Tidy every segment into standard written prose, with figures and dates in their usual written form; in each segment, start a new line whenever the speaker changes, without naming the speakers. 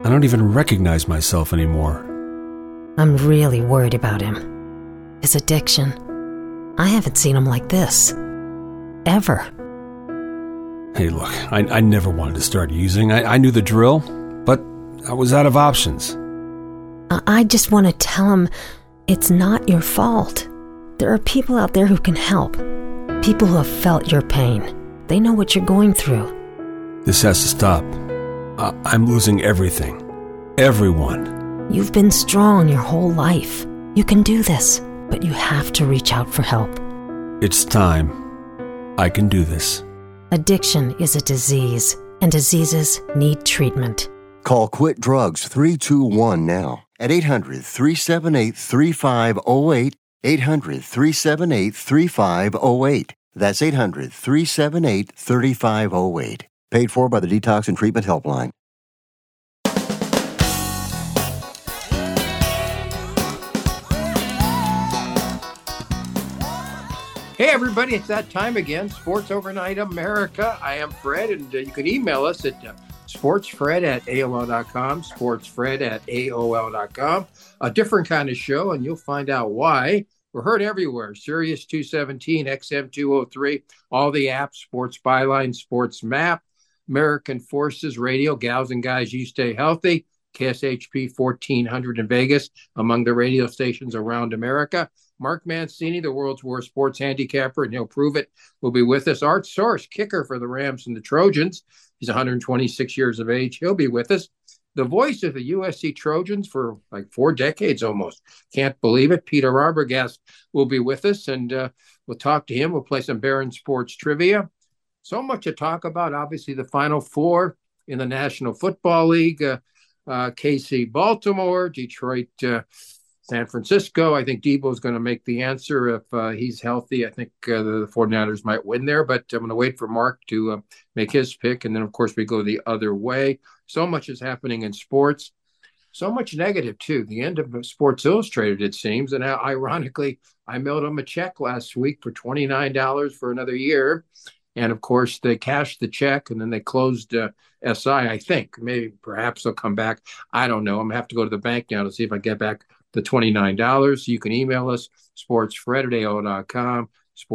I don't even recognize myself anymore.
I'm really worried about him. His addiction. I haven't seen him like this. Ever.
Hey, look, I never wanted to start using. I knew the drill, but I was out of options.
I just want to tell him it's not your fault. There are people out there who can help. People who have felt your pain. They know what you're going through.
This has to stop. I'm losing everything. Everyone.
You've been strong your whole life. You can do this, but you have to reach out for help.
It's time. I can do this.
Addiction is a disease, and diseases need treatment.
Call Quit Drugs 321 now at 800-378-3508, 800-378-3508. That's 800-378-3508. Paid for by the Detox and Treatment Helpline.
Hey everybody, it's that time again. Sports Overnight America. I am Fred, and you can email us at sportsfred@aol.com, sportsfred@aol.com. A different kind of show, and you'll find out why. We're heard everywhere. Sirius 217, XM 203, all the apps, Sports Byline, Sports Map, American Forces Radio, Gals and Guys, You Stay Healthy, KSHP 1400 in Vegas, among the radio stations around America. Mark Mancini, the world's worst sports handicapper, and he'll prove it, will be with us. Art Source, kicker for the Rams and the Trojans. He's 126 years of age. He'll be with us. The voice of the USC Trojans for like 4 decades almost. Can't believe it. Peter Arbogast will be with us, and we'll talk to him. We'll play some Barron Sports trivia. So much to talk about. Obviously, the Final Four in the National Football League. KC, Baltimore, Detroit, San Francisco. I think Debo's going to make the answer if he's healthy. I think the 49ers might win there, but I'm going to wait for Mark to make his pick. And then, of course, we go the other way. So much is happening in sports. So much negative, too. The end of Sports Illustrated, it seems. And ironically, I mailed them a check last week for $29 for another year. And, of course, they cashed the check, and then they closed SI, I think. Maybe, perhaps they'll come back. I don't know. I'm going to have to go to the bank now to see if I get back the $29. You can email us, sportsfred@aol.com,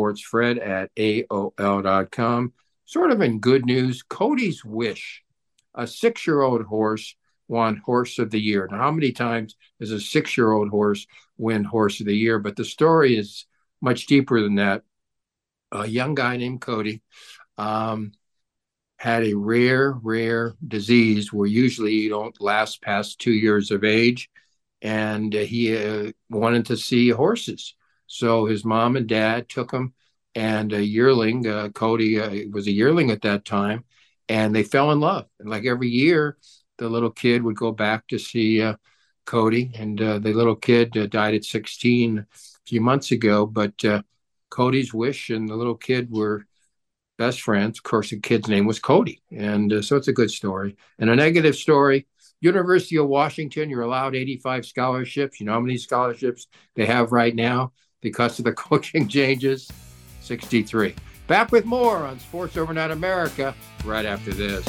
sportsfred@aol.com. Sort of in good news, Cody's Wish, a 6-year-old horse, won Horse of the Year. Now, how many times does a 6-year-old horse win Horse of the Year? But the story is much deeper than that. A young guy named Cody had a rare disease where usually you don't last past 2 years of age. And he wanted to see horses. So his mom and dad took him, and a yearling, Cody was a yearling at that time, and they fell in love. And like every year, the little kid would go back to see Cody, and the little kid died at 16 a few months ago, but Cody's Wish and the little kid were best friends. Of course, the kid's name was Cody. And so it's a good story. And a negative story, University of Washington, you're allowed 85 scholarships. You know how many scholarships they have right now because of the coaching changes? 63. Back with more on Sports Overnight America right after this.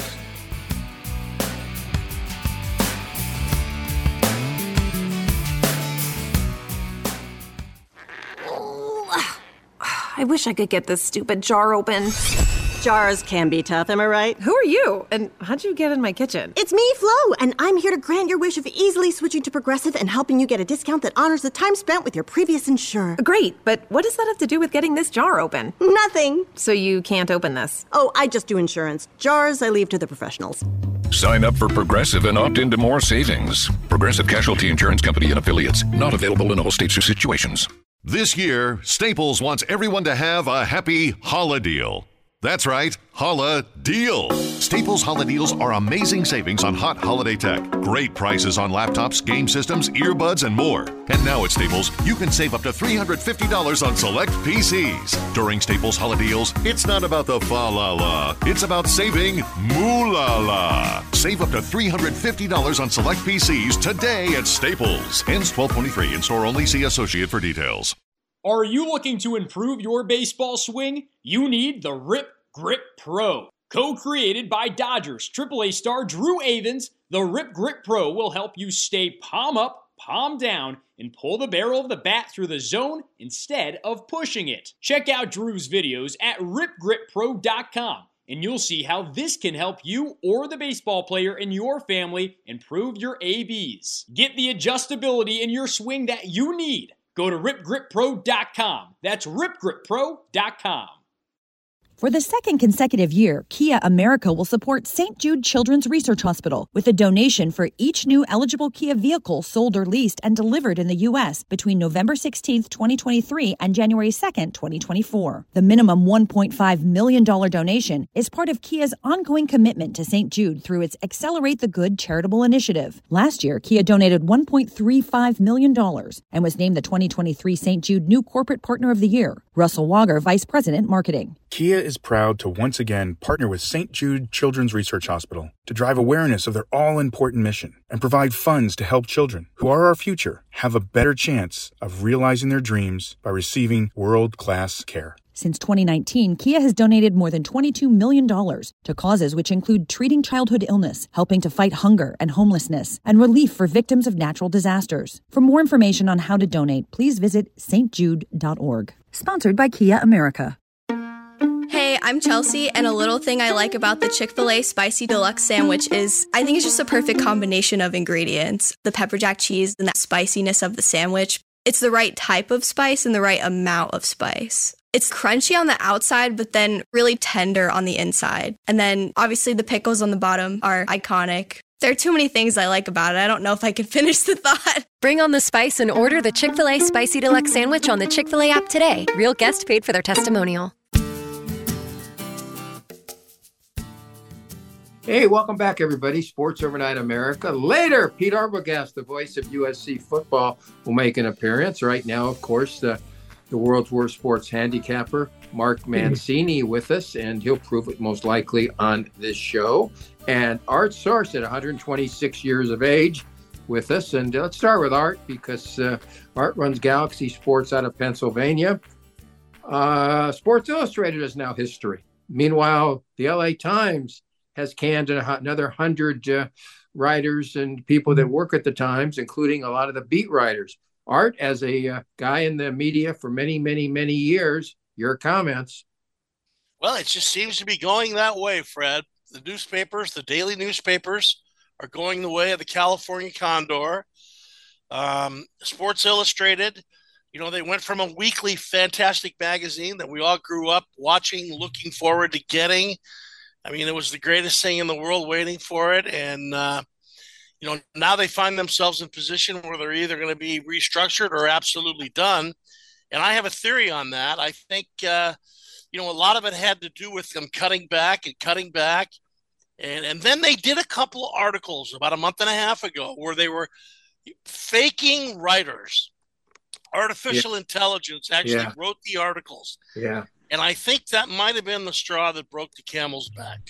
I wish I could get this stupid jar open.
Jars can be tough, am I right?
Who are you? And how'd you get in my kitchen?
It's me, Flo, and I'm here to grant your wish of easily switching to Progressive and helping you get a discount that honors the time spent with your previous insurer.
Great, but what does that have to do with getting this jar open?
Nothing.
So you can't open this?
Oh, I just do insurance. Jars, I leave to the professionals.
Sign up for Progressive and opt into more savings. Progressive Casualty Insurance Company and Affiliates. Not available in all states or situations.
This year, Staples wants everyone to have a happy Holla deal. That's right, Holla Deal. Staples Holla Deals are amazing savings on hot holiday tech. Great prices on laptops, game systems, earbuds, and more. And now at Staples, you can save up to $350 on select PCs. During Staples Holla Deals, it's not about the fa-la-la. It's about saving moo-la-la. Save up to $350 on select PCs today at Staples. Ends 12/23. In-store only. See associate for details.
Are you looking to improve your baseball swing? You need the Rip Grip Pro. Co-created by Dodgers AAA star Drew Avans, The Rip Grip Pro will help you stay palm up, palm down, and pull the barrel of the bat through the zone instead of pushing it. Check out Drew's videos at ripgrippro.com, and you'll see how this can help you or the baseball player in your family improve your ABs. Get the adjustability in your swing that you need. Go to ripgrippro.com. That's ripgrippro.com.
For the second consecutive year, Kia America will support St. Jude Children's Research Hospital with a donation for each new eligible Kia vehicle sold or leased and delivered in the U.S. between November 16, 2023 and January 2, 2024. The minimum $1.5 million donation is part of Kia's ongoing commitment to St. Jude through its Accelerate the Good charitable initiative. Last year, Kia donated $1.35 million and was named the 2023 St. Jude New Corporate Partner of the Year. Russell Wager, Vice President, Marketing.
Kia is proud to once again partner with St. Jude Children's Research Hospital to drive awareness of their all-important mission and provide funds to help children, who are our future, have a better chance of realizing their dreams by receiving world-class care.
Since 2019, Kia has donated more than $22 million to causes which include treating childhood illness, helping to fight hunger and homelessness, and relief for victims of natural disasters. For more information on how to donate, please visit stjude.org. Sponsored by Kia America.
Hey, I'm Chelsea, and a little thing I like about the Chick-fil-A Spicy Deluxe Sandwich is I think it's just a perfect combination of ingredients. The pepper jack cheese and that spiciness of the sandwich. It's the right type of spice and the right amount of spice. It's crunchy on the outside, but then really tender on the inside. And then obviously the pickles on the bottom are iconic. There are too many things I like about it. I don't know if I can finish the thought.
Bring on the spice and order the Chick-fil-A Spicy Deluxe Sandwich on the Chick-fil-A app today. Real guest paid for their testimonial.
Hey, welcome back, everybody. Sports Overnight America. Later, Pete Arbogast, the voice of USC football, will make an appearance. Right now, of course, the world's worst sports handicapper, Mark Mancini, with us, and he'll prove it most likely on this show. And Art Source, at 126 years of age, with us. And let's start with Art, because Art runs Galaxy Sports out of Pennsylvania. Sports Illustrated is now history. Meanwhile, the LA Times has canned another 100 writers and people that work at the Times, including a lot of the beat writers. Art, as a guy in the media for many, many, many years, your comments.
Well, it just seems to be going that way, Fred. The newspapers, the daily newspapers, are going the way of the California Condor. Sports Illustrated, you know, they went from a weekly fantastic magazine that we all grew up watching, looking forward to getting. I mean, it was the greatest thing in the world, waiting for it. And, you know, now they find themselves in a position where they're either going to be restructured or absolutely done. And I have a theory on that. I think, you know, a lot of it had to do with them cutting back. And then they did a couple of articles about a month and a half ago where they were faking writers. Artificial intelligence actually wrote the articles.
Yeah.
And I think that might have been the straw that broke the camel's back.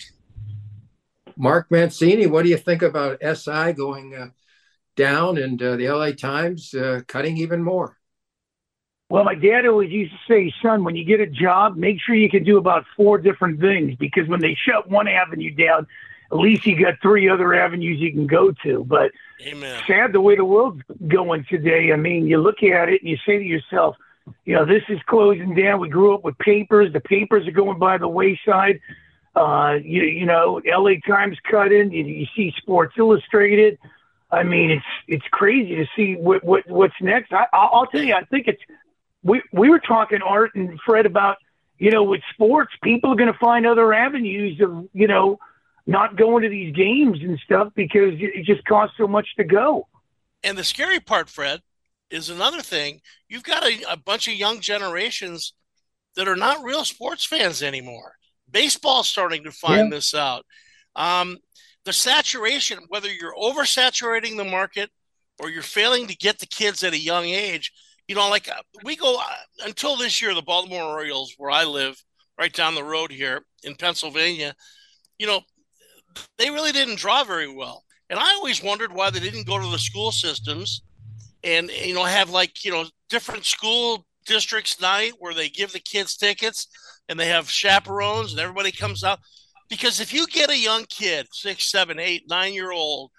Mark Mancini, what do you think about SI going down and the LA Times cutting even more?
Well, my dad always used to say, son, when you get a job, make sure you can do about 4 different things, because when they shut one avenue down, at least you got 3 other avenues you can go to. But
Amen.
Sad the way the world's going today. I mean, you look at it and you say to yourself, you know, this is closing down. We grew up with papers. The papers are going by the wayside. You know, LA Times cut in. You see Sports Illustrated. I mean, it's crazy to see what's next. I'll tell you, I think it's we were talking, Art and Fred, about, you know, with sports, people are going to find other avenues of, you know, not going to these games and stuff because it just costs so much to go.
And the scary part, Fred, is another thing. You've got a bunch of young generations that are not real sports fans anymore. Baseball's starting to find this out. The saturation, whether you're oversaturating the market or you're failing to get the kids at a young age, you know, like we go until this year, the Baltimore Orioles, where I live, right down the road here in Pennsylvania, you know, they really didn't draw very well. And I always wondered why they didn't go to the school systems and, you know, have like, you know, different school districts night where they give the kids tickets and they have chaperones and everybody comes out. Because if you get a young kid, 6, 7, 8, 9-year-old,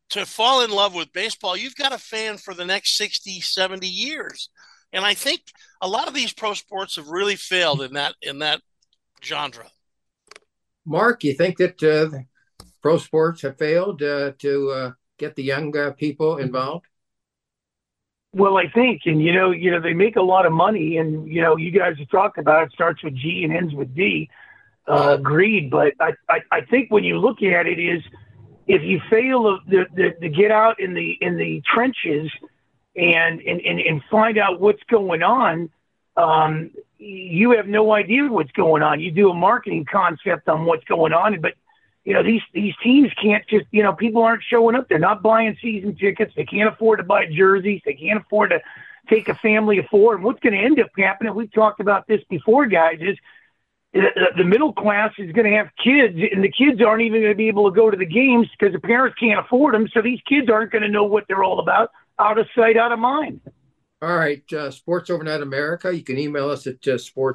to fall in love with baseball, you've got a fan for the next 60, 70 years. And I think a lot of these pro sports have really failed in that genre.
Mark, you think that pro sports have failed to get the young people involved?
Well, I think, and they make a lot of money, and you guys have talked about it. Starts with G and ends with D. Greed, but I think when you look at it, is if you fail to get out in the trenches and find out what's going on, you have no idea what's going on. You do a marketing concept on what's going on, but these teams can't just, people aren't showing up. They're not buying season tickets. They can't afford to buy jerseys. They can't afford to take a family of four. And what's going to end up happening, we've talked about this before, guys, is the middle class is going to have kids, and the kids aren't even going to be able to go to the games because the parents can't afford them. So these kids aren't going to know what they're all about. Out of sight, out of mind.
All right, Sports Overnight America. You can email us at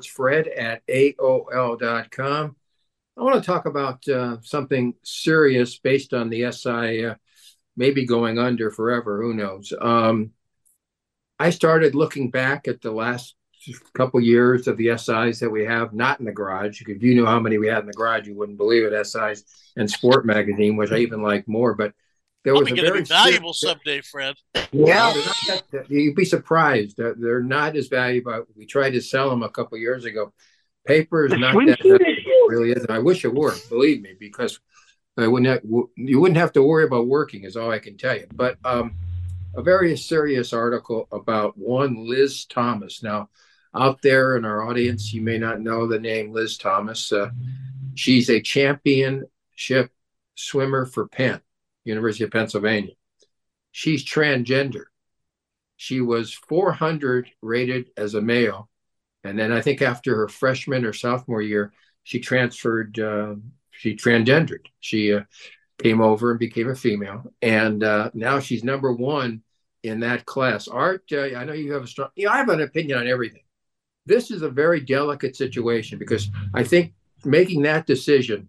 sportsfred@aol.com. I want to talk about something serious based on the SI maybe going under forever. Who knows? I started looking back at the last couple years of the SIs that we have, not in the garage. If you knew how many we had in the garage, you wouldn't believe it. SIs and Sport Magazine, which I even like more. But there was
a very valuable someday, Fred.
Yeah, you'd be surprised. They're not as valuable. We tried to sell them a couple years ago. Paper is not that really is. I wish it were, believe me, because you wouldn't have to worry about working, is all I can tell you. But a very serious article about one Liz Thomas. Now, out there in our audience, you may not know the name Liz Thomas. She's a championship swimmer for Penn, University of Pennsylvania. She's transgender. She was 400 rated as a male. And then I think after her freshman or sophomore year, she transferred, she transgendered. She came over and became a female. And now she's number one in that class. Art, I know you have I have an opinion on everything. This is a very delicate situation because I think making that decision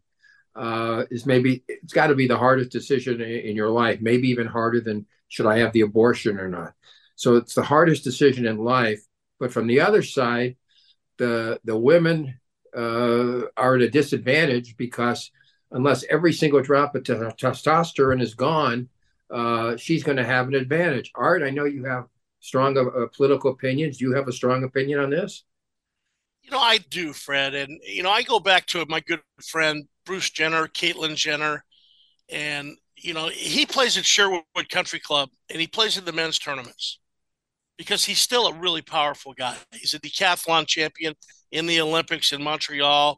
it's got to be the hardest decision in your life, maybe even harder than should I have the abortion or not. So it's the hardest decision in life. But from the other side, the women are at a disadvantage because unless every single drop of testosterone is gone, she's going to have an advantage. Art, I know you have strong political opinions. Do you have a strong opinion on this?
I do, Fred. And, I go back to my good friend, Bruce Jenner, Caitlyn Jenner. And, he plays at Sherwood Country Club and he plays in the men's tournaments because he's still a really powerful guy. He's a decathlon champion in the Olympics in Montreal.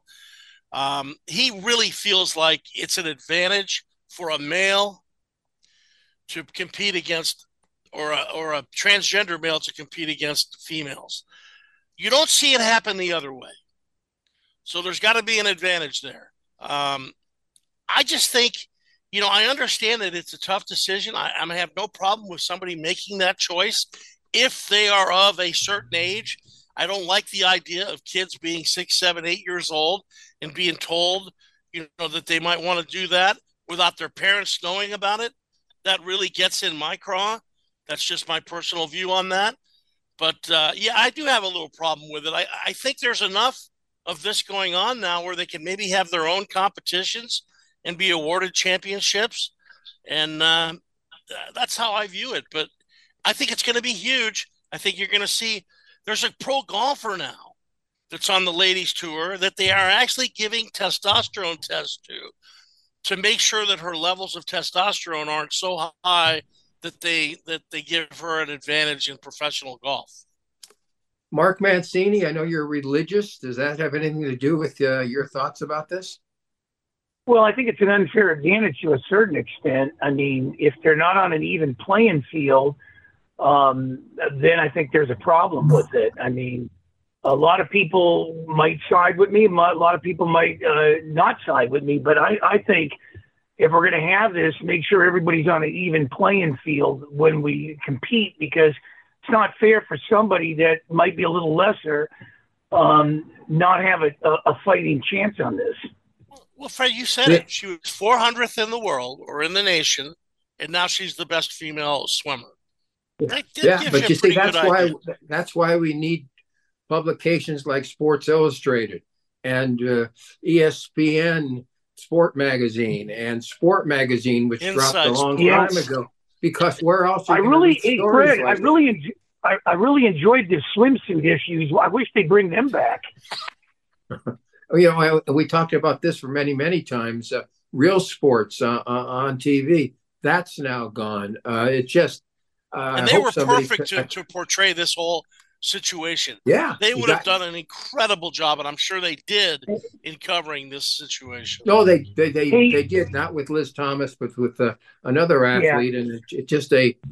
He really feels like it's an advantage for a male to compete against or a transgender male to compete against females. You don't see it happen the other way. So there's got to be an advantage there. I just think, I understand that it's a tough decision. I have no problem with somebody making that choice if they are of a certain age. I don't like the idea of kids being 6, 7, 8 years old and being told, that they might want to do that without their parents knowing about it. That really gets in my craw. That's just my personal view on that. But, I do have a little problem with it. I think there's enough of this going on now where they can maybe have their own competitions and be awarded championships. And that's how I view it. But I think it's going to be huge. I think you're going to see there's a pro golfer now that's on the ladies tour that they are actually giving testosterone tests to make sure that her levels of testosterone aren't so high that they give her an advantage in professional golf.
Mark Mancini, I know you're religious. Does that have anything to do with your thoughts about this?
Well, I think it's an unfair advantage to a certain extent. I mean, if they're not on an even playing field, then I think there's a problem with it. I mean, a lot of people might side with me. A lot of people might not side with me. But I think if we're going to have this, make sure everybody's on an even playing field when we compete, because it's not fair for somebody that might be a little lesser not have a fighting chance on this.
Well, Fred, you said it. She was 400th in the world or in the nation and now she's the best female swimmer.
Yeah, but you see, that's why we need publications like Sports Illustrated and ESPN Sport Magazine and Sport Magazine, which dropped a long time ago. Because where else?
I really enjoyed the swimsuit issues. I wish they'd bring them back.
We talked about this for many, many times. Real sports on TV, that's now gone. It just
and they were perfect to portray this whole situation.
Yeah,
they would have done an incredible job, and I'm sure they did in covering this situation.
No, they did, not with Liz Thomas, but with another athlete, and it just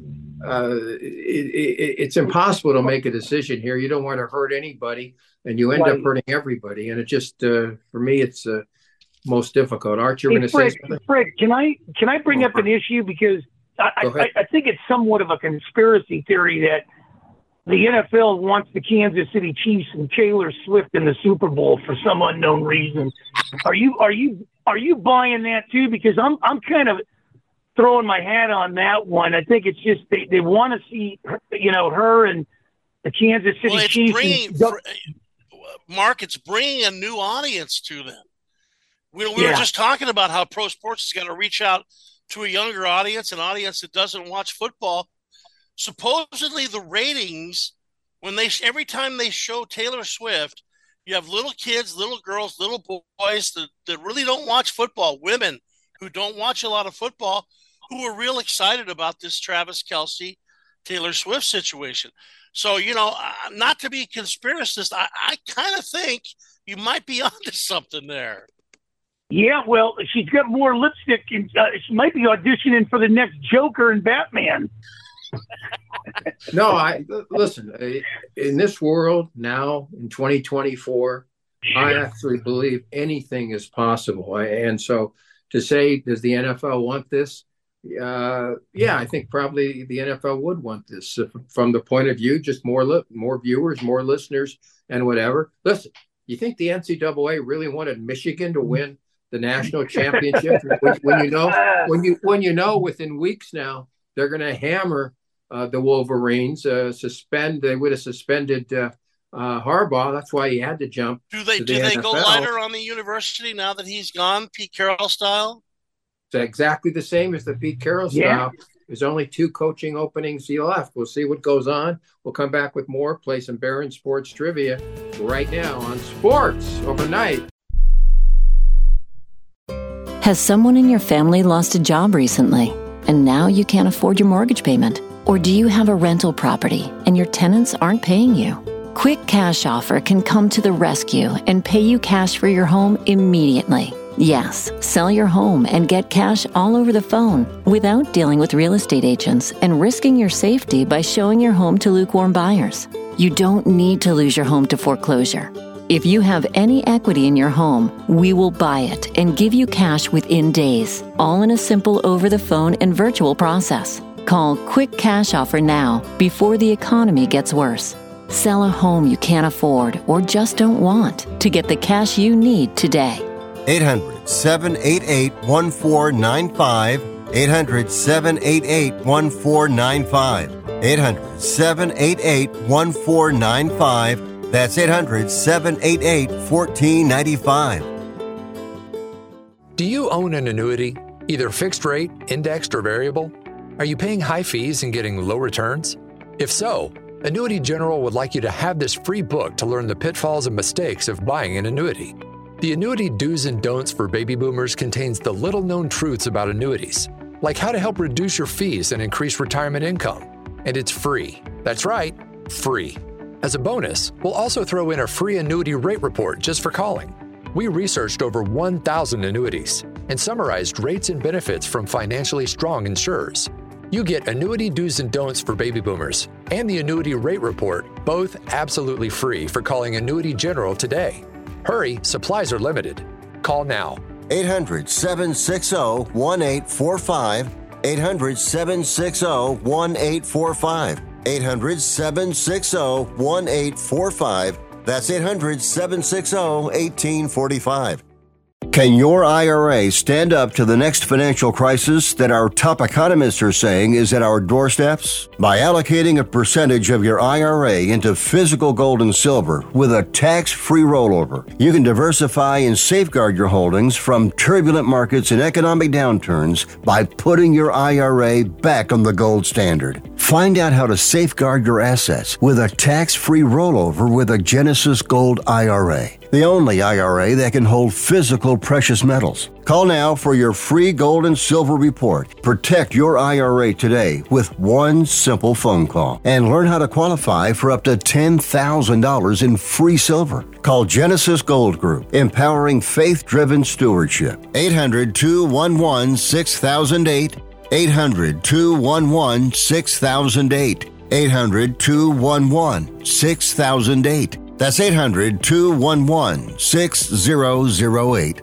it's impossible to make a decision here. You don't want to hurt anybody, and you end up hurting everybody, and it just for me it's most difficult. Art, you're going to say something?
Fred, can I bring up an issue, because I think it's somewhat of a conspiracy theory that the NFL wants the Kansas City Chiefs and Taylor Swift in the Super Bowl for some unknown reason. Are you buying that too? Because I'm kind of throwing my hat on that one. I think it's just they want to see her and the Kansas City Chiefs.
Mark, it's bringing a new audience to them. We were just talking about how pro sports has got to reach out to a younger audience, an audience that doesn't watch football. Supposedly the ratings, every time they show Taylor Swift, you have little kids, little girls, little boys that really don't watch football, women who don't watch a lot of football, who are real excited about this Travis Kelce, Taylor Swift situation. So, not to be conspiracist, I kind of think you might be onto something there.
Yeah, well, she's got more lipstick, and she might be auditioning for the next Joker and Batman.
No, listen, in this world now in 2024, I actually believe anything is possible. And so to say, does the NFL want this? I think probably the NFL would want this from the point of view, just more viewers, more listeners, and whatever. Listen, you think the NCAA really wanted Michigan to win the national championship when you know within weeks now they're going to hammer the Wolverines, they would have suspended Harbaugh. That's why he had to jump.
Do they go lighter on the university now that he's gone, Pete Carroll style?
It's exactly the same as the Pete Carroll style. There's only 2 coaching openings left. We'll see what goes on. We'll come back with more, play some Barron Sports Trivia right now on Sports Overnight.
Has someone in your family lost a job recently, and now you can't afford your mortgage payment? Or do you have a rental property and your tenants aren't paying you? Quick Cash Offer can come to the rescue and pay you cash for your home immediately. Yes, sell your home and get cash all over the phone without dealing with real estate agents and risking your safety by showing your home to lukewarm buyers. You don't need to lose your home to foreclosure. If you have any equity in your home, we will buy it and give you cash within days, all in a simple over-the-phone and virtual process. Call Quick Cash Offer now before the economy gets worse. Sell a home you can't afford or just don't want to get the cash you need today.
800-788-1495. 800-788-1495. 800-788-1495. That's 800-788-1495.
Do you own an annuity, either fixed rate, indexed, or variable? Are you paying high fees and getting low returns? If so, Annuity General would like you to have this free book to learn the pitfalls and mistakes of buying an annuity. The Annuity Do's and Don'ts for Baby Boomers contains the little-known truths about annuities, like how to help reduce your fees and increase retirement income. And it's free. That's right, free. As a bonus, we'll also throw in a free annuity rate report just for calling. We researched over 1,000 annuities and summarized rates and benefits from financially strong insurers. You get Annuity Do's and Don'ts for Baby Boomers and the Annuity Rate Report, both absolutely free for calling Annuity General today. Hurry, supplies are limited. Call now.
800-760-1845. 800-760-1845. 800-760-1845. That's 800-760-1845. Can your IRA stand up to the next financial crisis that our top economists are saying is at our doorsteps? By allocating a percentage of your IRA into physical gold and silver with a tax-free rollover, you can diversify and safeguard your holdings from turbulent markets and economic downturns by putting your IRA back on the gold standard. Find out how to safeguard your assets with a tax-free rollover with a Genesis Gold IRA, the only IRA that can hold physical precious metals. Call now for your free gold and silver report. Protect your IRA today with one simple phone call and learn how to qualify for up to $10,000 in free silver. Call Genesis Gold Group, empowering faith-driven stewardship. 800-211-6008. 800-211-6008. 800-211-6008. That's 800-211-6008.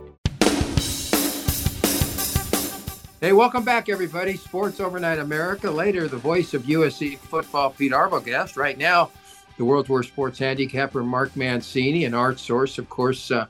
Hey, welcome back, everybody. Sports Overnight America. Later, the voice of USC football, Pete Arbogast. Right now, the world's worst sports handicapper, Mark Mancini, an art source, of course, at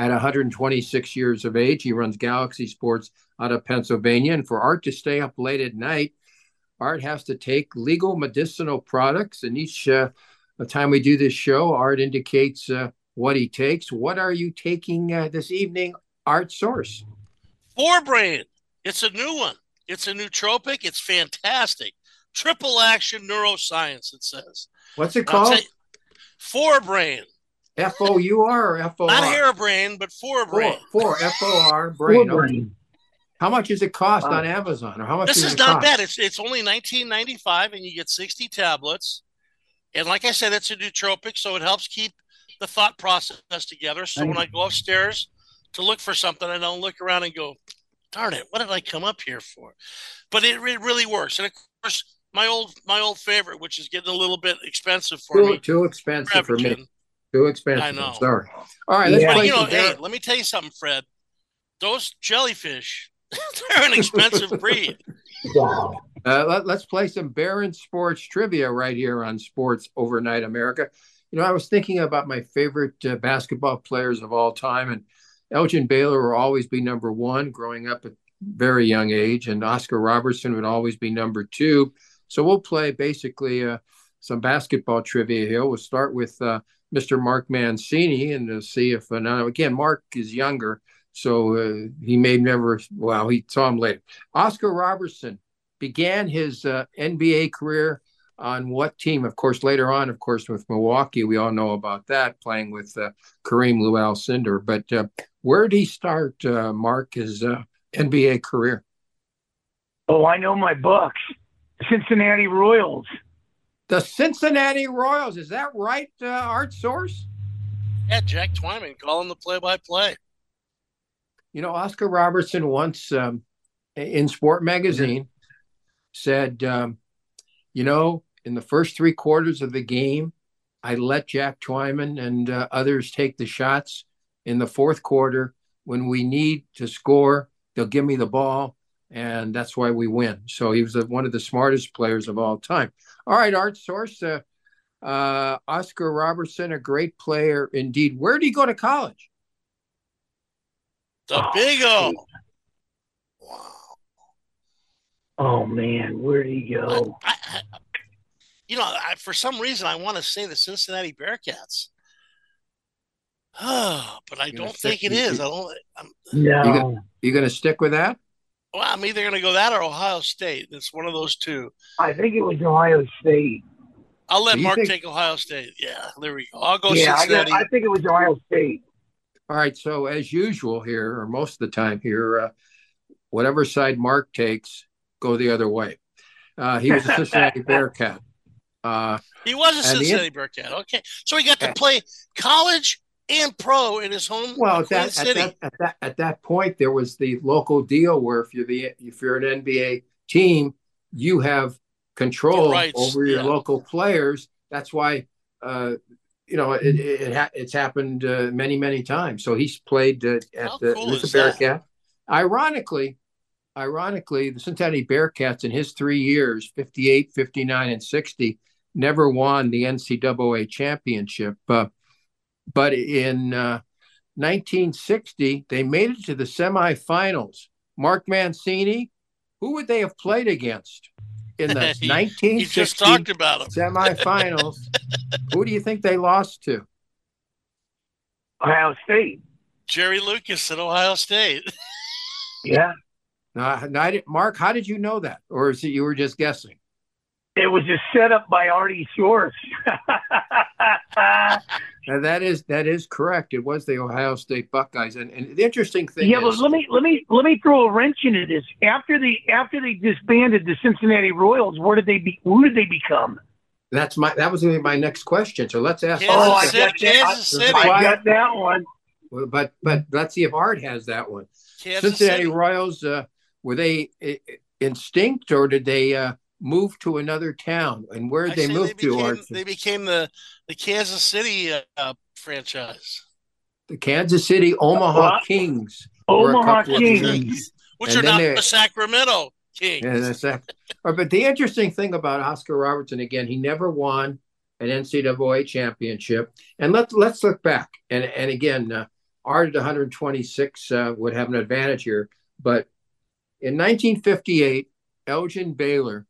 126 years of age. He runs Galaxy Sports out of Pennsylvania. And for Art to stay up late at night, Art has to take legal medicinal products. And each time we do this show, Art indicates what he takes. What are you taking this evening, Art Source?
Forebrain. It's a new one. It's a nootropic. It's fantastic. Triple action neuroscience, it says.
What's it called?
Forebrain.
F-O-U-R or F-O-R?
Not hairbrain, but forebrain.
Four, F-O-R, brain.
Forebrain.
How much does it cost on Amazon? Or how much?
This
does
is
it
not
cost?
bad. It's only $19.95, and you get 60 tablets. And like I said, it's a nootropic, so it helps keep the thought process together. So when I go upstairs to look for something, I don't look around and go, darn it, what did I come up here for? But it really works. And of course, my old favorite, which is getting a little bit expensive for me.
Too expensive for me. Too expensive.
I know.
Sorry. All right, let's play some
hey, let me tell you something, Fred. Those jellyfish, they're an expensive breed.
Let's play some Barron Sports trivia right here on Sports Overnight America. You know, I was thinking about my favorite basketball players of all time, and Elgin Baylor will always be number one, growing up at a very young age, and Oscar Robertson would always be number two. So we'll play basically some basketball trivia here. We'll start with Mr. Mark Mancini and see if, now again, Mark is younger, so he may never, well, he saw him later. Oscar Robertson began his NBA career on what team? Of course, later on, of course, with Milwaukee, we all know about that, playing with Kareem Luell-Cinder. But where did he start, Mark, his NBA career?
Oh, I know my Bucks. Cincinnati Royals.
The Cincinnati Royals. Is that right, Art Source?
Yeah, Jack Twyman calling the play-by-play.
You know, Oscar Robertson once in Sport Magazine said, you know, in the first three quarters of the game, I let Jack Twyman and others take the shots. In the fourth quarter, when we need to score, they'll give me the ball, and that's why we win. So he was one of the smartest players of all time. All right, Art Source, Oscar Robertson, a great player indeed. Where did he go to college?
The Big O.
Oh, man, where did he go?
For some reason, I want to say the Cincinnati Bearcats. But I don't think it is.
No.
You going to stick with that?
Well, I'm either going to go that or Ohio State. It's one of those two.
I think it was Ohio State.
I'll let Mark take Ohio State. Yeah, there we go. I'll go Cincinnati.
I think it was Ohio State.
All right, so as usual here, or most of the time here, whatever side Mark takes, go the other way. He was a Cincinnati Bearcat.
He was a Cincinnati Bearcat. Okay, so he got to play college and pro in his home city.
At that point, there was the local deal where if you're an NBA team, you have control over your local players. That's why it's happened many times. So he's played at the Bearcat. Ironically, the Cincinnati Bearcats in his 3 years, 58, 59, and 60, never won the NCAA championship. But in 1960, they made it to the semifinals. Mark Mancini, who would they have played against in the 1960
he just talked about him.
semifinals? Who do you think they lost to?
Ohio State.
Jerry Lucas at Ohio State.
Yeah.
Mark, how did you know that? Or is it you were just guessing?
It was just set up by Artie Shorts.
Now that is correct. It was the Ohio State Buckeyes, and the interesting thing
yeah,
is,
but let me throw a wrench into this. After they disbanded the Cincinnati Royals, who did they become?
that was going to be my next question. So let's ask.
Kansas City.
I got that one.
But let's see if Art has that one.
Kansas
Cincinnati
City.
Royals, were they instinct or did they move to another town? And where did they move to, Art?
They became the Kansas City franchise.
The Kansas City Omaha Kings.
Omaha Kings.
Which are now the Sacramento Kings.
Yeah, but the interesting thing about Oscar Robertson, again, he never won an NCAA championship. And let's look back. And again, Art at 126 would have an advantage here. But in 1958, Elgin Baylor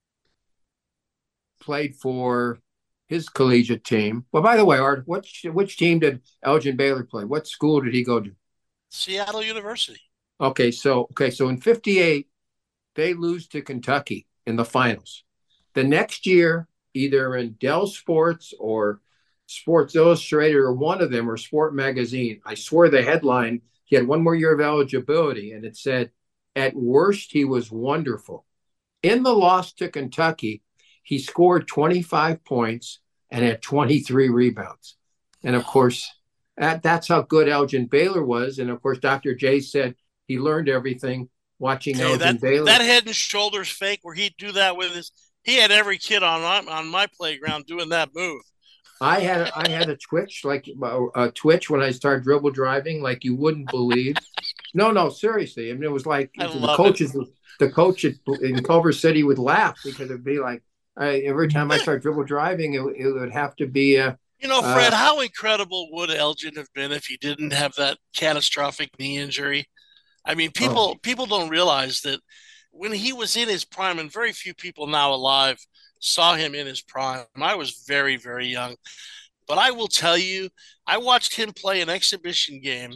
played for his collegiate team. Well, by the way, Art, which team did Elgin Baylor play? What school did he go to?
Seattle University.
Okay, so in 58, they lose to Kentucky in the finals. The next year, either in Dell Sports or Sports Illustrated or one of them, or Sport Magazine, I swear the headline, he had one more year of eligibility, and it said, at worst, he was wonderful. In the loss to Kentucky, he scored 25 points and had 23 rebounds. And of course, that's how good Elgin Baylor was. And of course, Dr. J said he learned everything watching Elgin Baylor.
That head and shoulders fake where he'd do that with he had every kid on my playground doing that move.
I had a twitch when I started dribble driving, like you wouldn't believe. No, seriously. I mean, it was like the coach in Culver City would laugh because it'd be like every time I start dribble driving, it would have to be
Fred, how incredible would Elgin have been if he didn't have that catastrophic knee injury? I mean, people don't realize that when he was in his prime, and very few people now alive saw him in his prime. I was very, very young. But I will tell you, I watched him play an exhibition game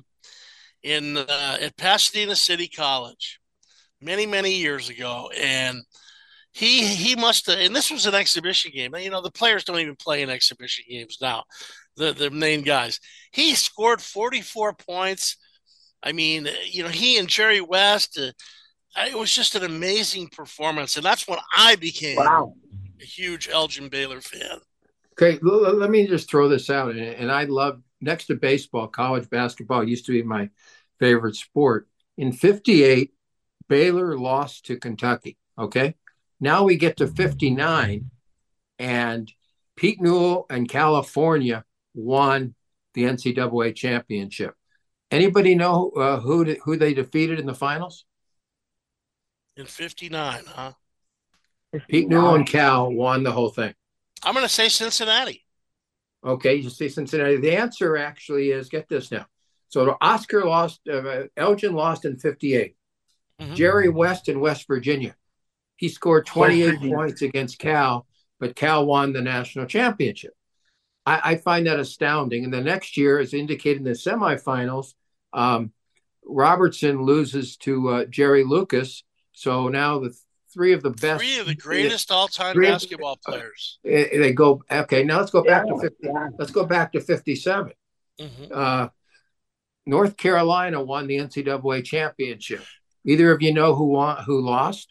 at Pasadena City College many, many years ago. And he must have, and this was an exhibition game. You know, the players don't even play in exhibition games now, the main guys. He scored 44 points. I mean, he and Jerry West, it was just an amazing performance. And that's when I became a huge Elgin Baylor fan.
Okay, let me just throw this out. And I love, next to baseball, college basketball used to be my favorite sport. In 58, Baylor lost to Kentucky, okay? Now we get to 59, and Pete Newell and California won the NCAA championship. Anybody know who they defeated in the finals?
In 59, huh?
Pete Newell and Cal won the whole thing.
I'm going to say Cincinnati.
Okay, you say Cincinnati. The answer actually is, get this now. So Oscar lost, Elgin lost in 58. Mm-hmm. Jerry West in West Virginia. He scored 28 points against Cal, but Cal won the national championship. I find that astounding. And the next year, as indicated in the semifinals, Robertson loses to Jerry Lucas. So now the three of the
greatest all-time basketball players.
They go, okay, now let's go back to 50. Let's go back to 57. Mm-hmm. North Carolina won the NCAA championship. Either of you know who lost?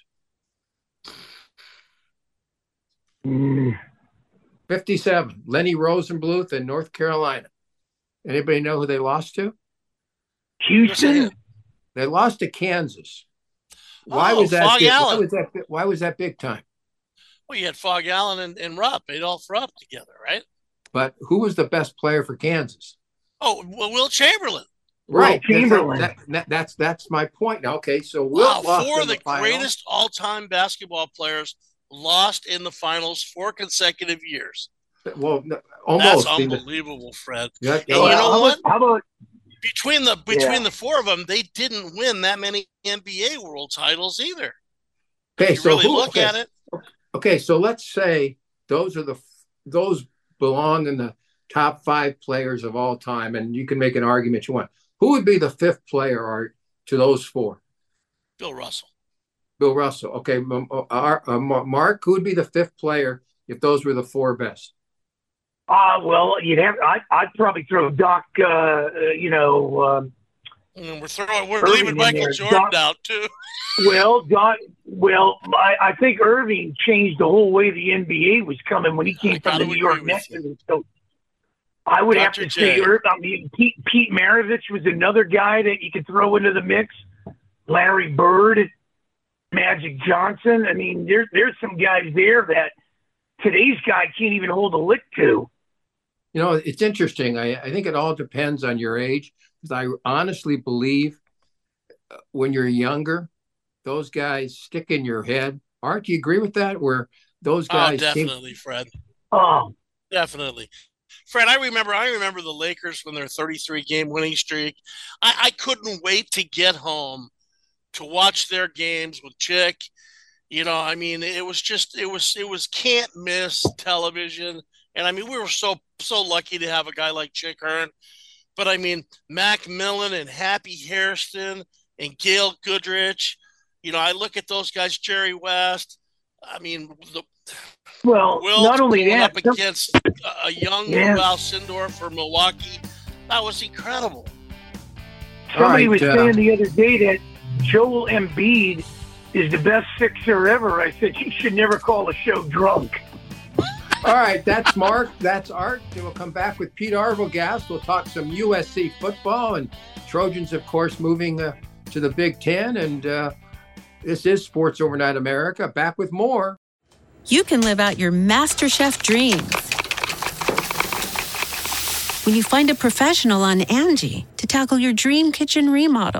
57. Lenny Rosenbluth in North Carolina. Anybody know who they lost to?
Houston.
They lost to Kansas. Why was that big time?
Well, you had Fog Allen and Rupp, Adolph Rupp together, right?
But who was the best player for Kansas?
Oh, well, Wilt Chamberlain.
Right. That's my point. Okay, so Wilt lost
four of
the
greatest all-time basketball players lost in the finals 4 consecutive years.
Well, almost.
That's unbelievable, Fred.
Yeah,
and you know what?
How about
between the four of them, they didn't win that many NBA world titles either.
Okay,
if you really look at it.
Okay, so let's say those belong in the top 5 players of all time, and you can make an argument you want. Who would be the 5th player, Art, to those 4?
Bill Russell.
Bill Russell. Okay, Mark, who would be the 5th player if those were the 4 best?
Well, I'd probably throw Doc.
We're leaving Michael Jordan out too.
I think Irving changed the whole way the NBA was coming when he came from the New York Knicks. So I would have to say Irving. Pete Maravich was another guy that you could throw into the mix. Larry Bird, Magic Johnson. I mean, there's some guys there that today's guy can't even hold a lick to.
You know, it's interesting. I think it all depends on your age, because I honestly believe when you're younger, those guys stick in your head. Art, do you agree with that? Where those guys
definitely, Fred.
Oh,
definitely. Fred, I remember the Lakers when their 33-game winning streak. I couldn't wait to get home to watch their games with Chick. You know, I mean, it was can't miss television. And I mean, we were so lucky to have a guy like Chick Hearn. But I mean, Mac Millen and Happy Hairston and Gail Goodrich. You know, I look at those guys, Jerry West. I mean,
not only that,
up against a young Val Sindor for Milwaukee, that was incredible.
Somebody was saying the other day that Joel Embiid is the best Sixer ever. I said, you should never call a show drunk.
All right, that's Mark. That's Art. Then we'll come back with Pete Arbogast. We'll talk some USC football and Trojans, of course, moving to the Big Ten. And this is Sports Overnight America. Back with more.
You can live out your MasterChef dreams when you find a professional on Angie to tackle your dream kitchen remodel.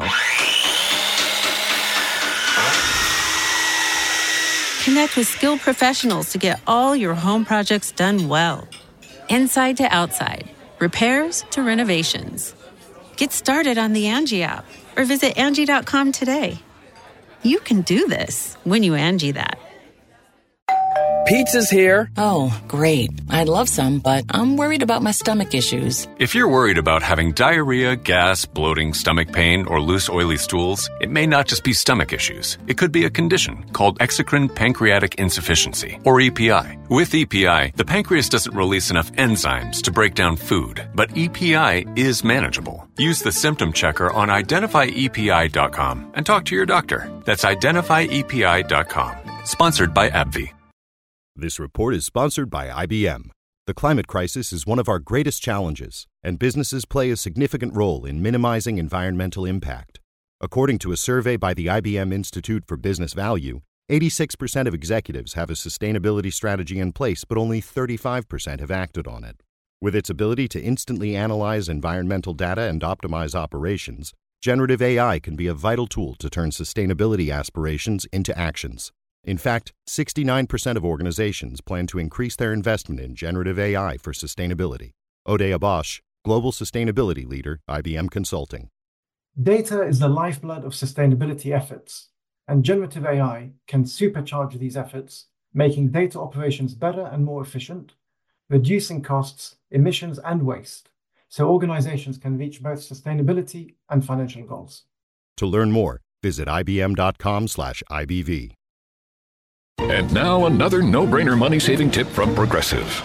Connect with skilled professionals to get all your home projects done well. Inside to outside, repairs to renovations. Get started on the Angie app or visit Angie.com today. You can do this when you Angie that.
Pizza's here.
Oh, great. I'd love some, but I'm worried about my stomach issues.
If you're worried about having diarrhea, gas, bloating, stomach pain, or loose, oily stools, it may not just be stomach issues. It could be a condition called exocrine pancreatic insufficiency, or EPI. With EPI, the pancreas doesn't release enough enzymes to break down food, but EPI is manageable. Use the symptom checker on identifyepi.com and talk to your doctor. That's identifyepi.com. Sponsored by AbbVie.
This report is sponsored by IBM. The climate crisis is one of our greatest challenges, and businesses play a significant role in minimizing environmental impact. According to a survey by the IBM Institute for Business Value, 86% of executives have a sustainability strategy in place, but only 35% have acted on it. With its ability to instantly analyze environmental data and optimize operations, generative AI can be a vital tool to turn sustainability aspirations into actions. In fact, 69% of organizations plan to increase their investment in generative AI for sustainability. Odea Bosch, Global Sustainability Leader, IBM Consulting.
Data is the lifeblood of sustainability efforts, and generative AI can supercharge these efforts, making data operations better and more efficient, reducing costs, emissions, and waste, so organizations can reach both sustainability and financial goals.
To learn more, visit ibm.com/IBV.
And now another no-brainer money-saving tip from Progressive.